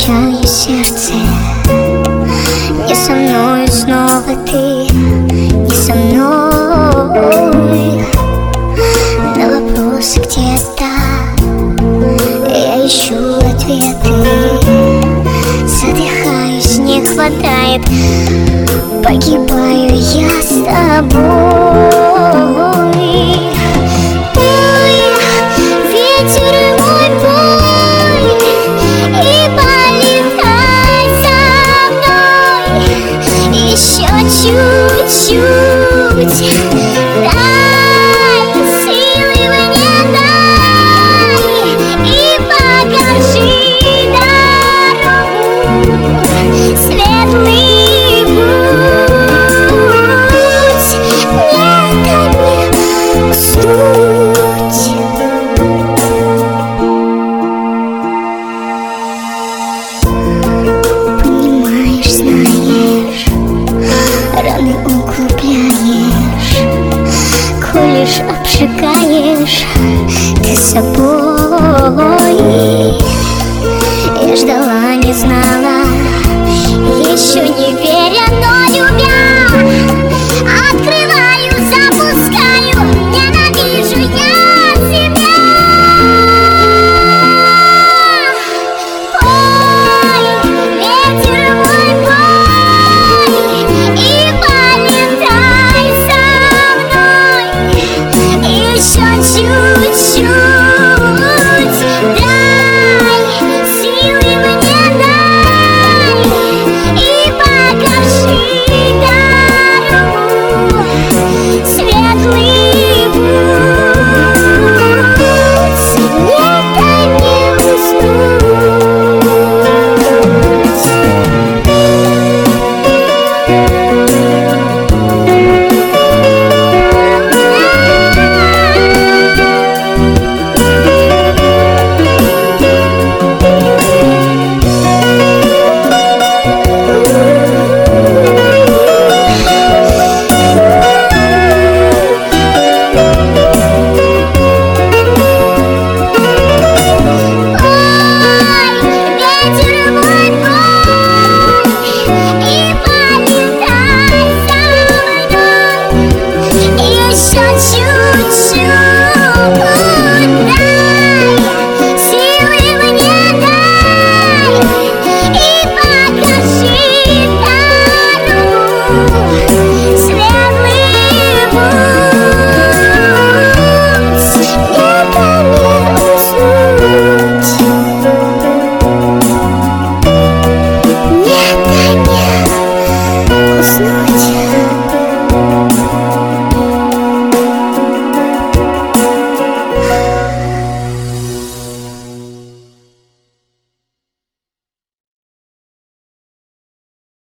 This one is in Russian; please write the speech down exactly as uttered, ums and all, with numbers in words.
замечаю сердце. Не со мной снова ты, не со мной. На вопросы где-то я ищу ответы. Задыхаюсь, не хватает, погибаю я с тобой. Чуть-чуть, дай силы мне, дай и покажи дорогу, светлый путь. Не дай мне уснуть. Понимаешь, знаешь, раны углубляешь, колешь, обжигаешь ты собой.